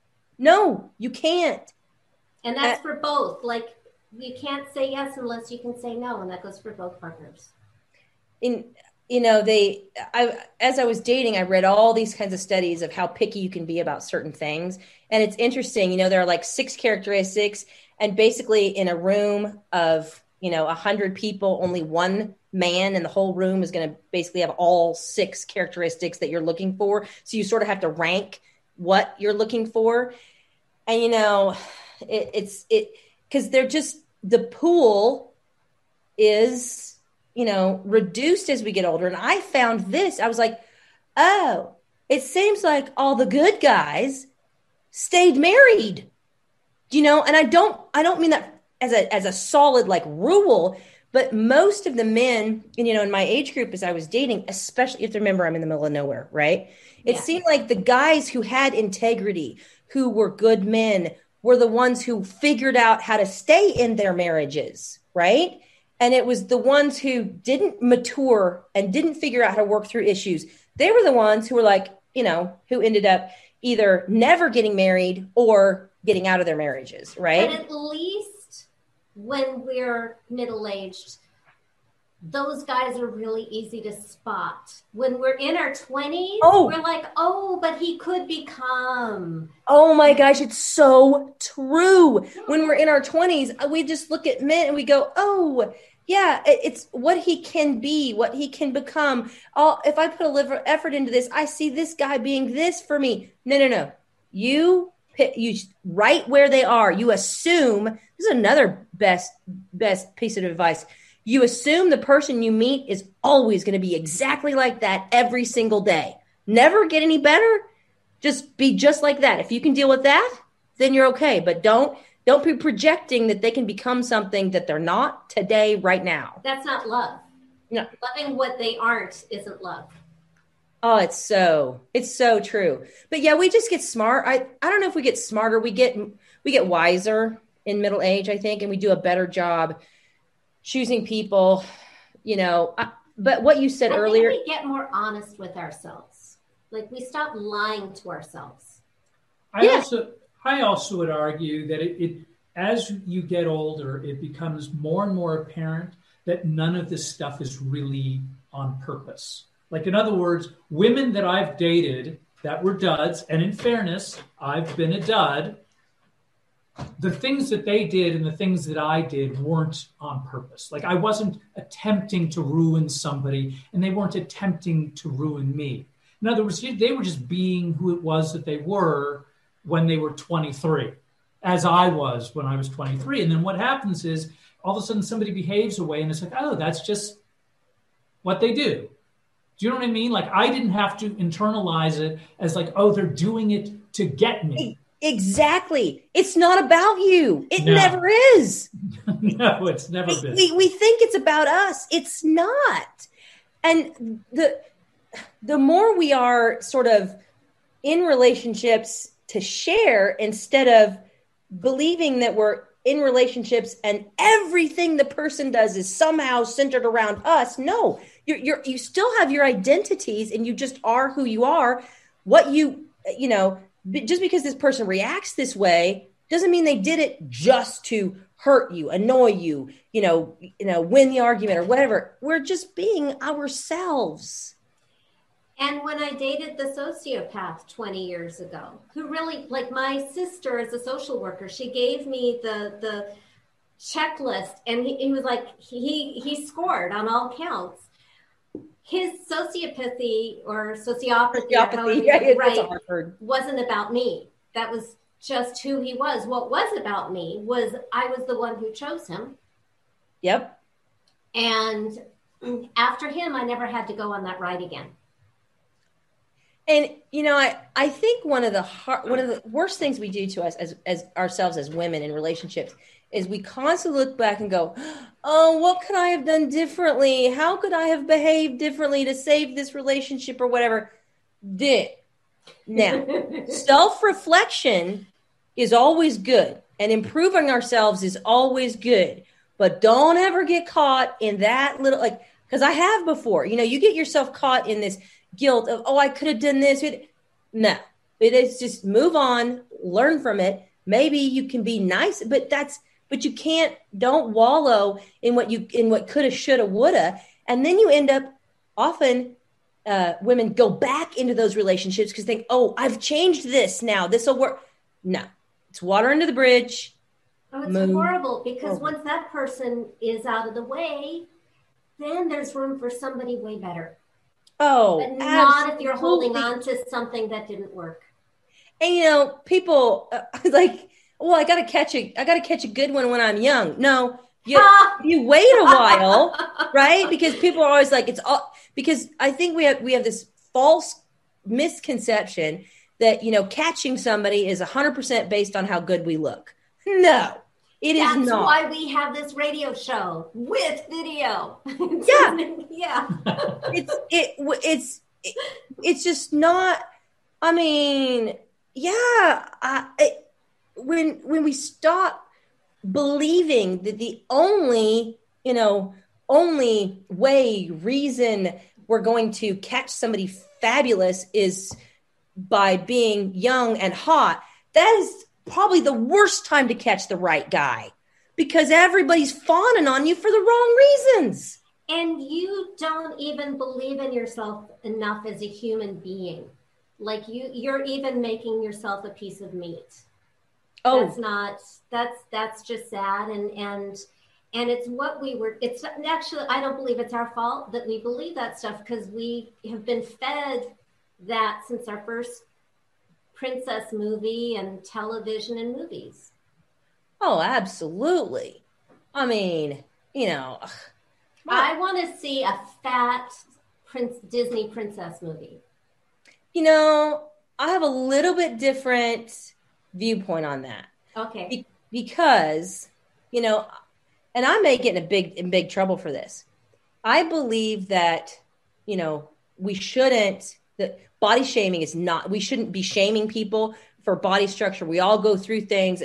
No, you can't. And that's uh, for both. Like, you can't say yes unless you can say no, and that goes for both partners. In you know, they I as I was dating, I read all these kinds of studies of how picky you can be about certain things. And it's interesting, you know, there are like six characteristics, and basically in a room of, you know, a hundred people, only one man in the whole room is going to basically have all six characteristics that you're looking for. So you sort of have to rank what you're looking for. And, you know, it, it's it because they're just, the pool is, you know, reduced as we get older. And I found this, I was like, oh, it seems like all the good guys stayed married, you know, and I don't, I don't mean that as a, as a solid like rule, but most of the men, you know, in my age group as I was dating, especially, you have to remember I'm in the middle of nowhere, right? It yeah. seemed like the guys who had integrity, who were good men, were the ones who figured out how to stay in their marriages, right? And it was the ones who didn't mature and didn't figure out how to work through issues. They were the ones who were like, you know, who ended up either never getting married or getting out of their marriages, right? But at least when we're middle-aged, those guys are really easy to spot. When we're in our twenties, oh. we're like, oh, but he could become. Oh my gosh, it's so true. When we're in our twenties, we just look at men and we go, oh, yeah, it's what he can be, what he can become. Oh, if I put a little effort into this, I see this guy being this for me. No, no, no. You you right where they are. You assume, this is another best best piece of advice. You assume the person you meet is always going to be exactly like that every single day. Never get any better. Just be just like that. If you can deal with that, then you're okay. But don't don't be projecting that they can become something that they're not today, right now. That's not love. No. Loving what they aren't isn't love. Oh, it's so it's so true. But yeah, we just get smart. I, I don't know if we get smarter. We get we get wiser in middle age, I think, and we do a better job choosing people, you know. I, but what you said I earlier, think we get more honest with ourselves. Like, we stop lying to ourselves. I yeah. also I also would argue that it, it as you get older, it becomes more and more apparent that none of this stuff is really on purpose. Like, in other words, women that I've dated that were duds. And in fairness, I've been a dud. The things that they did and the things that I did weren't on purpose. Like I wasn't attempting to ruin somebody and they weren't attempting to ruin me. In other words, they were just being who it was that they were when they were twenty-three, as I was when I was twenty-three. And then what happens is all of a sudden somebody behaves a way and it's like, oh, that's just what they do. Do you know what I mean? Like I didn't have to internalize it as like, oh, they're doing it to get me. Exactly. It's not about you. It No. never is. No, it's never we, been. we, we think it's about us. It's not. And the the more we are sort of in relationships to share instead of believing that we're in relationships and everything the person does is somehow centered around us. No, you're, you're, you still have your identities and you just are who you are. What you, you know, just because this person reacts this way doesn't mean they did it just to hurt you, annoy you, you know, you know, win the argument or whatever. We're just being ourselves. And when I dated the sociopath twenty years ago, who really, like my sister is a social worker, she gave me the the checklist and he, he was like, he he scored on all counts. His sociopathy or sociopathy, Sociopathy, yeah, it's right, awkward. wasn't about me. That was just who he was. What was about me was I was the one who chose him. Yep. And after him, I never had to go on that ride again. And, you know, I, I think one of the hard, one of the worst things we do to us as, as ourselves as women in relationships is we constantly look back and go, oh, what could I have done differently? How could I have behaved differently to save this relationship or whatever? Did. Now, self-reflection is always good and improving ourselves is always good, but don't ever get caught in that little, like, because I have before, you know, you get yourself caught in this guilt of, oh, I could have done this. No, it is just move on, learn from it. Maybe you can be nice, but that's, but you can't, don't wallow in what you, in what coulda, shoulda, woulda. And then you end up often, uh, women go back into those relationships because think, oh, I've changed this now. This will work. No, it's water under the bridge. Oh, it's Move horrible because over. once that person is out of the way, then there's room for somebody way better. Oh, But not if you're absolutely. holding on to something that didn't work. And you know, people uh, like, well, I got to catch a, I got to catch a good one when I'm young. No, you, you wait a while, right? Because people are always like, it's all, because I think we have, we have this false misconception that, you know, catching somebody is a hundred percent based on how good we look. No, it That's is not. why we have this radio show with video. Yeah. yeah. it's, it, it's, it, it's just not, I mean, yeah, I, it, when, when we stop believing that the only, you know, only way, reason we're going to catch somebody fabulous is by being young and hot, that is probably the worst time to catch the right guy because everybody's fawning on you for the wrong reasons. And you don't even believe in yourself enough as a human being. Like you, you're even making yourself a piece of meat. Oh, That's not, that's, that's just sad. And, and, and it's what we were, it's actually, I don't believe it's our fault that we believe that stuff because we have been fed that since our first princess movie and television and movies. oh, absolutely. I mean, you know, ugh, I want to see a fat Prince Disney princess movie. you know, I have a little bit different viewpoint on that. Okay. Be- because, you know, and I may get in a big, in big trouble for this. I believe that, you know, we shouldn't, that body shaming is not, we shouldn't be shaming people for body structure. We all go through things.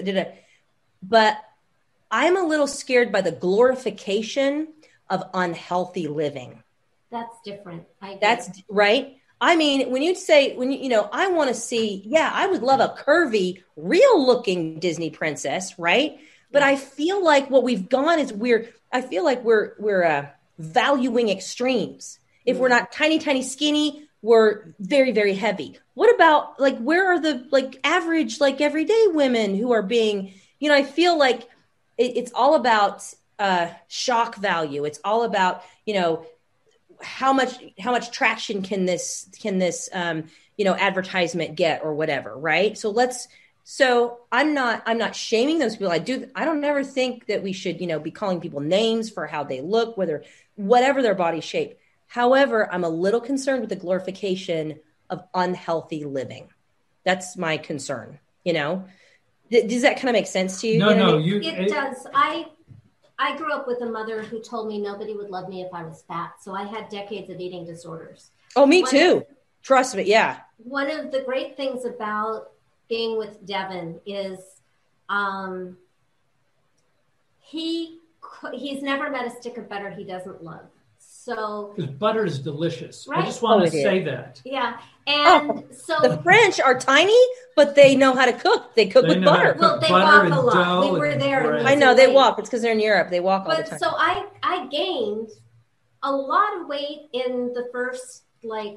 But I'm a little scared by the glorification of unhealthy living. That's different. I That's right. I mean, when you say, when you, you know, I want to see, yeah, I would love a curvy, real looking Disney princess, right? But I feel like what we've gone is we're, I feel like we're, we're uh, valuing extremes. If we're not tiny, tiny, skinny, were very, very heavy. What about like, where are the like average, like everyday women who are being, you know, I feel like it, it's all about uh, shock value. It's all about, you know, how much, how much traction can this, can this, um, you know, advertisement get or whatever. Right. So let's, so I'm not, I'm not shaming those people. I do. I don't ever think that we should, you know, be calling people names for how they look, whether, whatever their body shape. However, I'm a little concerned with the glorification of unhealthy living. That's my concern. You know, D- does that kind of make sense to you? No, you know no, I mean? you. It, it does. I I grew up with a mother who told me nobody would love me if I was fat. So I had decades of eating disorders. Oh, me one too. Of, Trust me. Yeah. One of the great things about being with Devin is um, he he's never met a stick of butter he doesn't love. So because butter is delicious. Right? I just want Oh, to it say is. that. Yeah. And Oh, so the French are tiny, but they know how to cook. They cook They with know how to butter. cook. well, they butter walk and a lot. dough We were and there. bread. I know they Wait. walk. It's because they're in Europe. They walk all the But time. so I I gained a lot of weight in the first like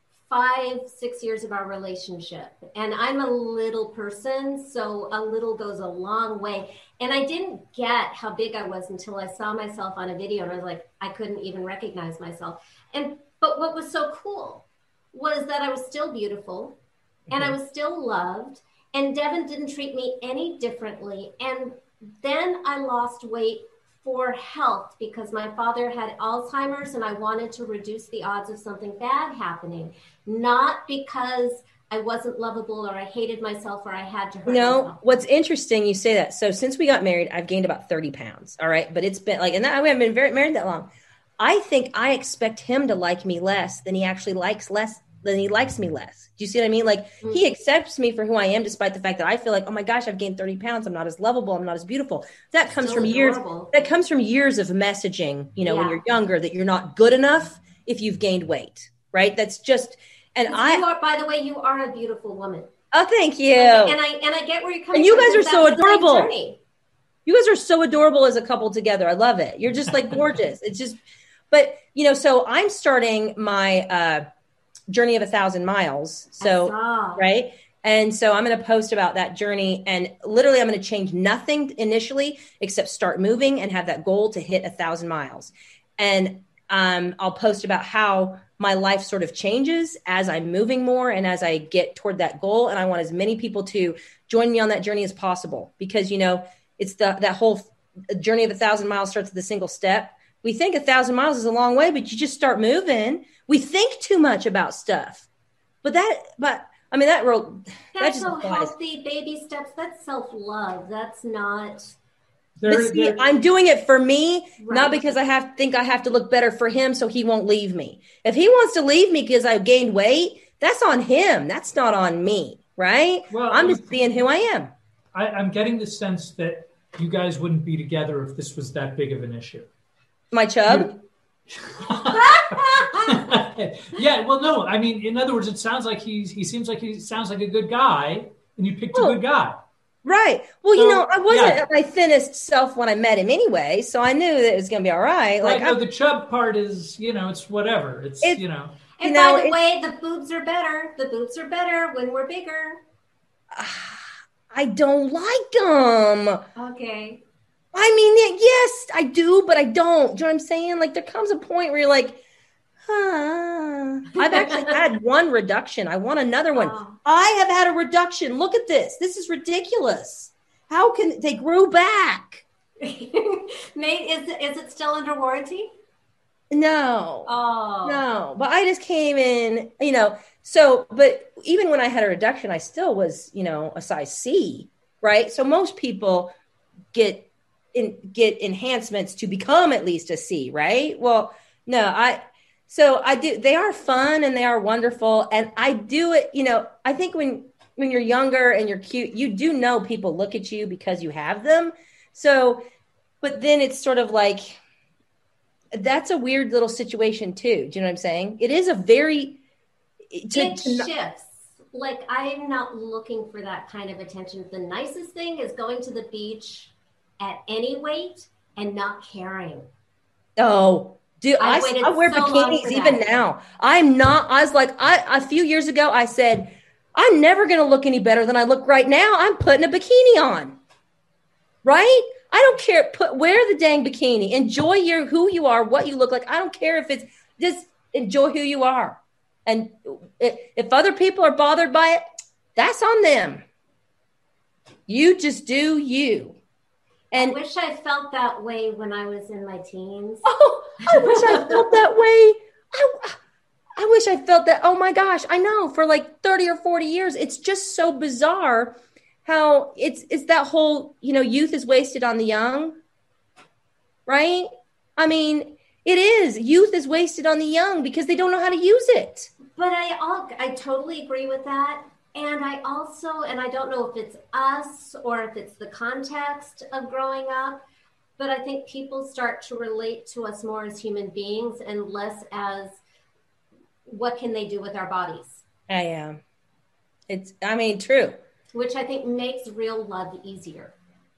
five, six years of our relationship. And I'm a little person, so a little goes a long way. And I didn't get how big I was until I saw myself on a video and I was like, I couldn't even recognize myself. And but what was so cool was that I was still beautiful and I was still loved. And Devin didn't treat me any differently. And then I lost weight for health because my father had Alzheimer's and I wanted to reduce the odds of something bad happening, not because I wasn't lovable or I hated myself or I had to hurt No, myself. what's interesting, you say that. So since we got married, I've gained about thirty pounds. All right. But it's been like, and that, I haven't been very married that long. I think I expect him to like me less than he actually likes less than he likes me less. Do you see what I mean? Like mm-hmm. he accepts me for who I am, despite the fact that I feel like, oh my gosh, I've gained thirty pounds. I'm not as lovable. I'm not as beautiful. That comes Still from adorable. years. That comes from years of messaging, you know, Yeah. when you're younger, that you're not good enough if you've gained weight, right? That's just, and I, you are, by the way, you are a beautiful woman. oh, thank you. And I, and I get where you're coming And you from. guys are because so that was my adorable. journey. You guys are so adorable as a couple together. I love it. You're just like gorgeous. It's just, but you know, so I'm starting my uh, journey of a thousand miles. So, right. And so I'm going to post about that journey and literally I'm going to change nothing initially except start moving and have that goal to hit a thousand miles. And um, I'll post about how my life sort of changes as I'm moving more and as I get toward that goal. And I want as many people to join me on that journey as possible because, you know, it's the, that whole journey of a thousand miles starts with a single step. We think a thousand miles is a long way, but you just start moving. We think too much about stuff, but that, but I mean, that real, That's that so applies. healthy baby steps. That's self-love. That's not. There, But see, there- I'm doing it for me, Right. not because I have think I have to look better for him so he won't leave me. If he wants to leave me because I've gained weight, that's on him. That's not on me, right? Well, I'm just being who I am. I, I'm getting the sense that you guys wouldn't be together if this was that big of an issue. My chub? Yeah, well, no, I mean, in other words, it sounds like he's he seems like he sounds like a good guy, and you picked Oh. a good guy. Right. Well, So, you know, I wasn't yeah. at my thinnest self when I met him anyway, so I knew that it was going to be all right. Like, Like, no, I, the chub part is, you know, it's whatever. It's, It's- you know, And You know, by the it's- way, the boobs are better. The boobs are better when we're bigger. I don't like them. Okay. I mean, yes, I do, but I don't. Do you know what I'm saying? Like, there comes a point where you're like, huh. I've actually had one reduction. I want another one. Oh. I have had a reduction. Look at this. This is ridiculous. How can they grew back? Nate, is it, is it still under warranty? No. Oh. No, but I just came in, you know, so, but even when I had a reduction, I still was, you know, a size C, right? So most people get in, get enhancements to become at least a C, right? Well, no, I, so I do, they are fun and they are wonderful. And I do it, you know, I think when, when you're younger and you're cute, you do know people look at you because you have them. So, but then it's sort of like, that's a weird little situation too. Do you know what I'm saying? It is a very, to, It to not- shifts. Like, I'm not looking for that kind of attention. The nicest thing is going to the beach at any weight and not caring. oh, Do I, I wear so bikinis even now. I'm not, I was like, I, a few years ago, I said, I'm never going to look any better than I look right now. I'm putting a bikini on, right? I don't care. Put, wear the dang bikini. Enjoy your, who you are, what you look like. I don't care if it's, just enjoy who you are. And if other people are bothered by it, that's on them. You just do you. And I wish I felt that way when I was in my teens. Oh, I wish I felt that way. I, I wish I felt that. Oh my gosh. I know for like thirty or forty years, it's just so bizarre how it's, it's that whole, you know, youth is wasted on the young, right? I mean, it is. Youth is wasted on the young because they don't know how to use it. But I all, I totally agree with that. And I also, and I don't know if it's us or if it's the context of growing up, but I think people start to relate to us more as human beings and less as what can they do with our bodies. I am. It's, I mean, true. Which I think makes real love easier.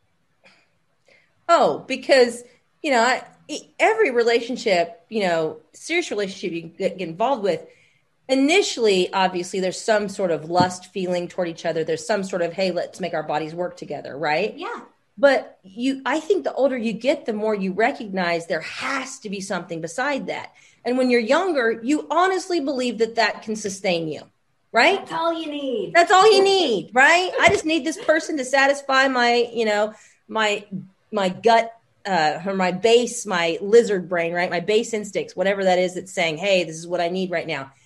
Oh, because, you know, I, every relationship, you know, serious relationship you get, get involved with, initially, obviously, there's some sort of lust feeling toward each other. There's some sort of, hey, let's make our bodies work together, right? Yeah. But you, I think the older you get, the more you recognize there has to be something beside that. And when you're younger, you honestly believe that that can sustain you, right? That's all you need. That's all you need, right? I just need this person to satisfy my, you know, my, my gut, uh, or my base, my lizard brain, right? My base instincts, whatever that is that's saying, hey, this is what I need right now.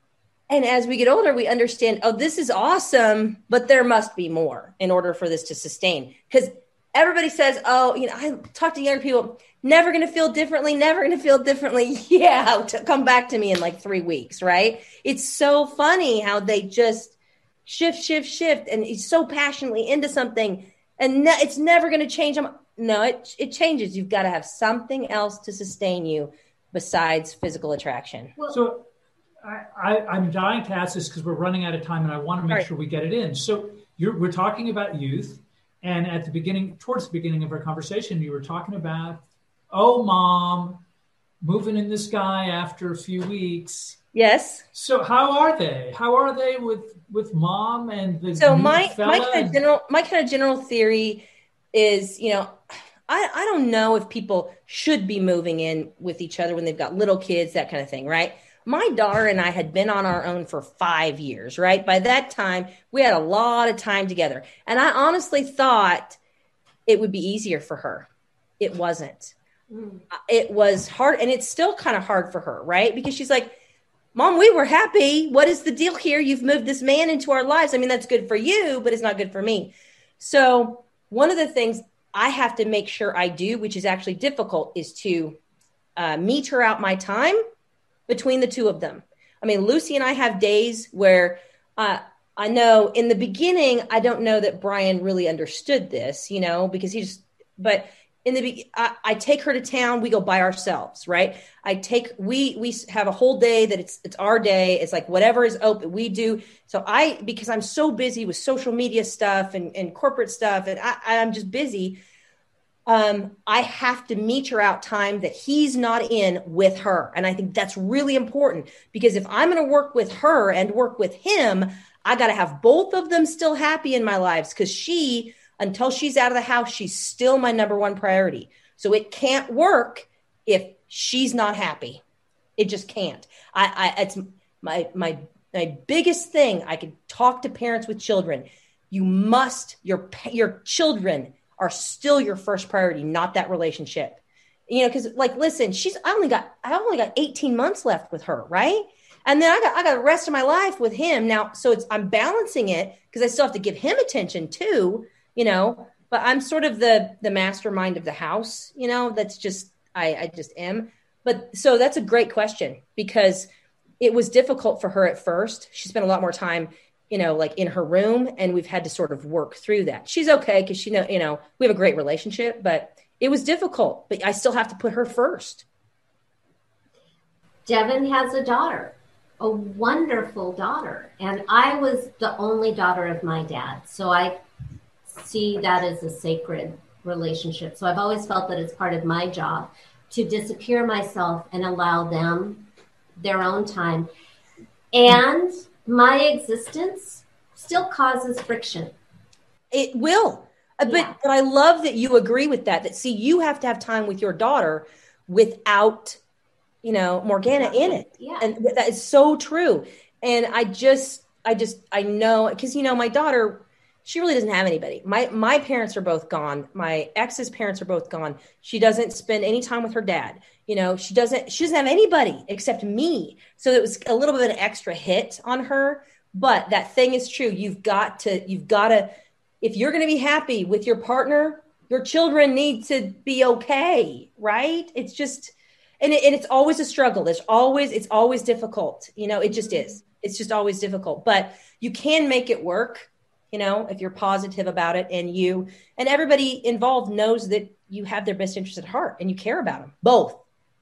And as we get older, we understand, oh, this is awesome, but there must be more in order for this to sustain. Because everybody says, oh, you know, I talk to younger people, never going to feel differently, never going to feel differently. Yeah, to come back to me in like three weeks, right? It's so funny how they just shift, shift, shift, and he's so passionately into something, and ne- it's never going to change them. No, it it changes. You've got to have something else to sustain you besides physical attraction. Well, so I, I, I'm dying to ask this because we're running out of time, and I want to make right. sure we get it in. So you're, we're talking about youth, and at the beginning, towards the beginning of our conversation, you were talking about, oh, mom, moving in this guy after a few weeks. Yes. So how are they? How are they with with mom and the so new my fella? my kind of general my kind of general theory is, you know, I I don't know if people should be moving in with each other when they've got little kids, that kind of thing, right? My daughter and I had been on our own for five years, right? By that time, we had a lot of time together. And I honestly thought it would be easier for her. It wasn't. Mm. It was hard. And it's still kind of hard for her, right? Because she's like, Mom, we were happy. What is the deal here? You've moved this man into our lives. I mean, that's good for you, but it's not good for me. So one of the things I have to make sure I do, which is actually difficult, is to uh, meter out my time between the two of them. I mean, Lucy and I have days where uh, I know in the beginning, I don't know that Brian really understood this, you know, because he just, but in the, be- I, I take her to town, we go by ourselves, right? I take, we, we have a whole day that it's, it's our day. It's like whatever is open, we do. So I, because I'm so busy with social media stuff and, and corporate stuff, and I, I'm just busy. Um, I have to meter out time that he's not in with her. And I think that's really important because if I'm going to work with her and work with him, I got to have both of them still happy in my lives because she, until she's out of the house, she's still my number one priority. So it can't work if she's not happy. It just can't. I, I it's my, my, my biggest thing. I could talk to parents with children. You must, your, your children are still your first priority, not that relationship. You know, because like, listen, she's, I only got, I only got eighteen months left with her. Right. And then I got, I got the rest of my life with him now. So it's, I'm balancing it because I still have to give him attention too, you know, but I'm sort of the, the mastermind of the house, you know, that's just, I, I just am. But so that's a great question because it was difficult for her at first. She spent a lot more time, you know, like in her room, and we've had to sort of work through that. She's okay because she know, you know, we have a great relationship, but it was difficult, but I still have to put her first. Devin has a daughter, a wonderful daughter. And I was the only daughter of my dad. So I see that as a sacred relationship. So I've always felt that it's part of my job to disappear myself and allow them their own time. And my existence still causes friction. It will. Yeah. But, but I love that you agree with that, that see, you have to have time with your daughter without, you know, Morgana in it. Yeah. And that is so true. And I just, I just, I know, because, you know, my daughter, she really doesn't have anybody. My, my parents are both gone. My ex's parents are both gone. She doesn't spend any time with her dad. You know, she doesn't, she doesn't have anybody except me. So it was a little bit of an extra hit on her, but that thing is true. You've got to, you've got to, if you're going to be happy with your partner, your children need to be okay. Right. It's just, and, it, and it's always a struggle. There's always, it's always difficult. You know, it just is. It's just always difficult, but you can make it work, you know, if you're positive about it, and you and everybody involved knows that you have their best interest at heart and you care about them both.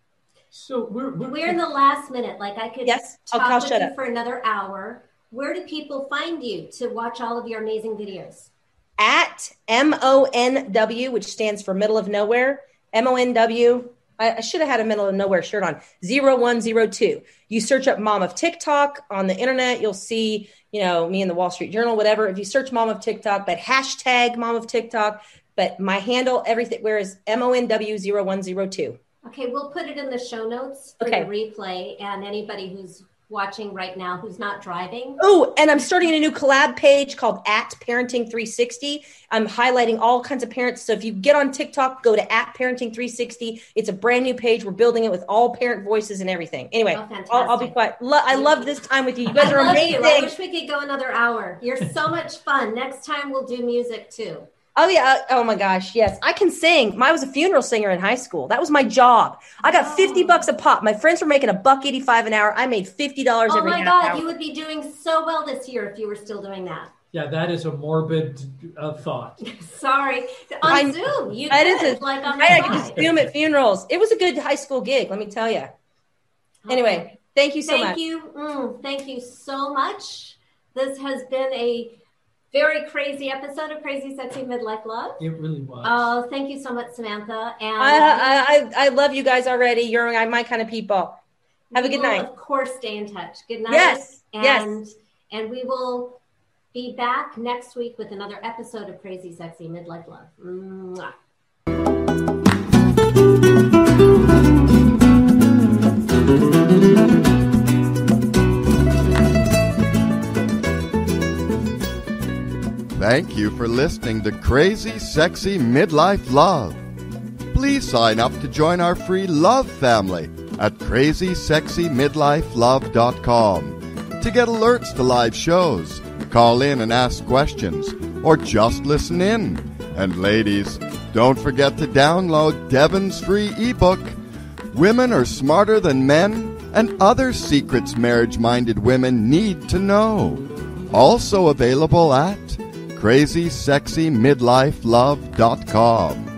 So we're we're, we're in the last minute. Like I could yes, talk I'll, I'll with shut you up. for another hour. Where do people find you to watch all of your amazing videos? At M O N W, which stands for Middle of Nowhere. M O N W. I, I should have had a Middle of Nowhere shirt on. zero one zero two. You search up Mom of TikTok on the internet. You'll see, you know, me in the Wall Street Journal, whatever. If you search Mom of TikTok, but hashtag Mom of TikTok, but my handle, everything, where is M O N W zero one zero two. Okay, we'll put it in the show notes for okay. the replay, and anybody who's watching right now who's not driving. Oh, and I'm starting a new collab page called at Parenting three sixty. I'm highlighting all kinds of parents. So if you get on TikTok, go to at Parenting three sixty. It's a brand new page. We're building it with all parent voices and everything. Anyway, oh, I'll, I'll be quiet. Lo- I love this time with you. You guys I are love amazing. You. I wish we could go another hour. You're so much fun. Next time we'll do music too. Oh, yeah. Oh, my gosh. Yes. I can sing. I was a funeral singer in high school. That was my job. I got fifty bucks a pop. My friends were making a buck eighty-five an hour. I made fifty dollars oh every my half God. hour. You would be doing so well this year if you were still doing that. Yeah, that is a morbid uh, thought. Sorry. On I, Zoom. You that could, is a, like on the I side. could just Zoom at funerals. It was a good high school gig, let me tell you. Okay. Anyway, thank you so thank much. You. Mm, thank you so much. This has been a very crazy episode of Crazy Sexy Midlife Love. It really was. Oh, thank you so much, Samantha. And I, I, I, I love you guys already. You're my kind of people. Have a good will, night. Of course, stay in touch. Good night. Yes. And, yes. And we will be back next week with another episode of Crazy Sexy Midlife Love. Mwah. Thank you for listening to Crazy Sexy Midlife Love. Please sign up to join our free love family at crazy sexy midlife love dot com to get alerts to live shows, call in and ask questions, or just listen in. And ladies, don't forget to download Devin's free ebook, Women Are Smarter Than Men and Other Secrets Marriage-Minded Women Need to Know. Also available at crazy sexy midlife love dot com.